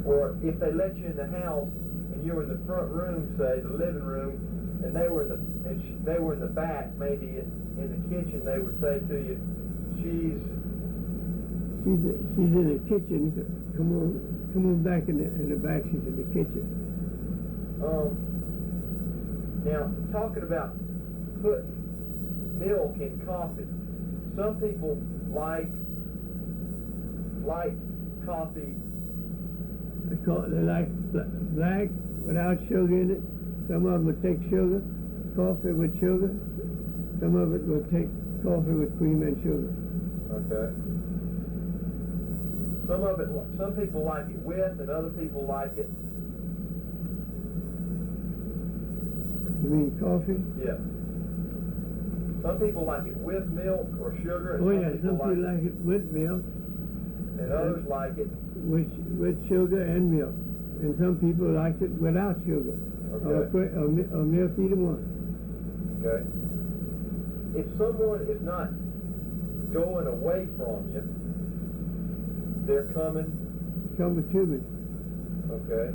Or if they let you in the house and you were in the front room, say the living room, and they were in the back, maybe in the kitchen, they would say to you, she's in the kitchen. Come on back in the back. She's in the kitchen. Now, talking about putting milk in coffee, some people like coffee. They like black without sugar in it. Some of them would take sugar, coffee with sugar. Some of it will take coffee with cream and sugar. Okay. Some people like it with, and other people like it. You mean coffee? Yeah. Some people like it with milk or sugar, and some people like it with milk. And others like it with sugar and milk. And some people like it without sugar. Okay. Or milk, either one. Okay. If someone is not going away from you, they're coming to me. Okay.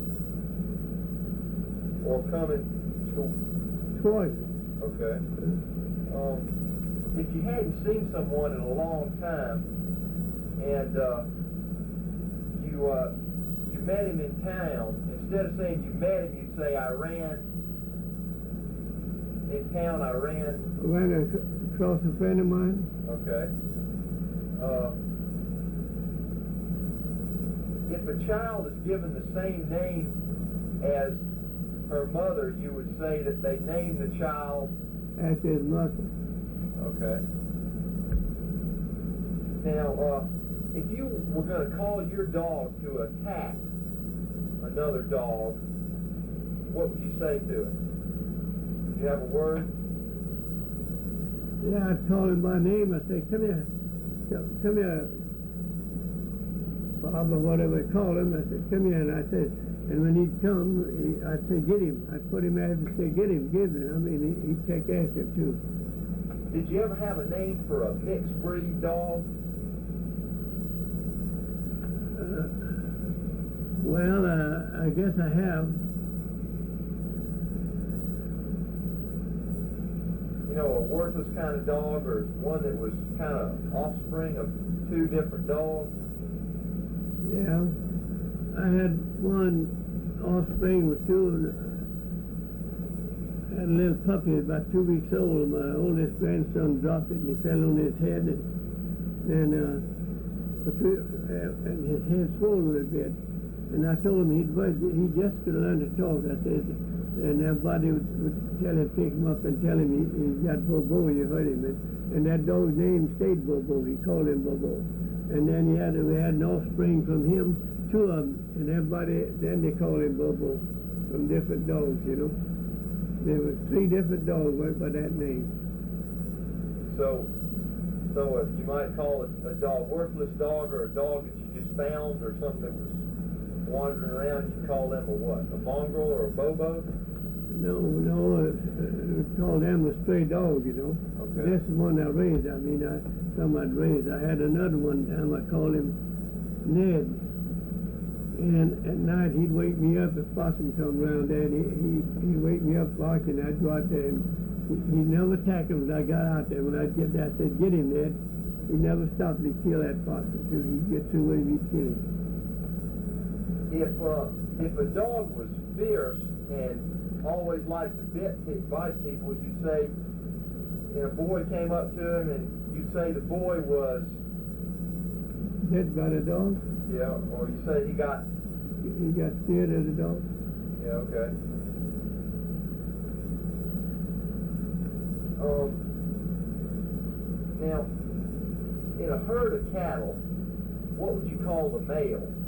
Yeah. Or coming towards me. Okay. If you hadn't seen someone in a long time, and you met him in town, instead of saying you met him, you'd say I ran across a friend of mine. Okay. If a child is given the same name as her mother, you would say that they named the child after his mother. Okay. Now, if you were going to call your dog to attack another dog, what would you say to it? Do you have a word? Yeah, I'd call him by name. I'd say, come here, Bob, or whatever I call him. I said, come here, and I said, and when he'd come, I'd say, get him. I'd put him out and say, get him, give him. I mean, he'd take after him, too. Did you ever have a name for a mixed breed dog? Well, I guess I have. You know, a worthless kind of dog, or one that was kind of offspring of two different dogs? Yeah. I had one offspring with two. I had a little puppy about 2 weeks old. My oldest grandson dropped it and he fell on his head, and his head swelled a little bit. And I told him he just could learn to talk. I said, and everybody would tell him, pick him up and tell him he got Bobo, you hurt him. And that dog's name stayed Bobo. He called him Bobo. And then we had an offspring from him, 2 of them, and everybody, then they called him Bobo, from different dogs, you know. There were 3 different dogs went by that name. So you might call it a dog, worthless dog, or a dog that you just found, or something that was wandering around, you call them a what? A mongrel or a Bobo? No, we call them a stray dog, you know. Okay. That's the one I raised. I mean, some I'd raised. I had another one time, I called him Ned. And at night he'd wake me up if possum come around there, and he'd wake me up barking. I'd go out there, and he'd never attack him. As I got out there, when I'd get there, I said, get him, Ned. He never stopped to kill that possum. So he'd get through with him, he'd kill him. If a dog was fierce and always liked to bite people, you'd say, and a boy came up to him, and you'd say the boy was bit by the dog? Yeah, or you say he got scared of the dog? Yeah, okay. Now, in a herd of cattle, what would you call the male?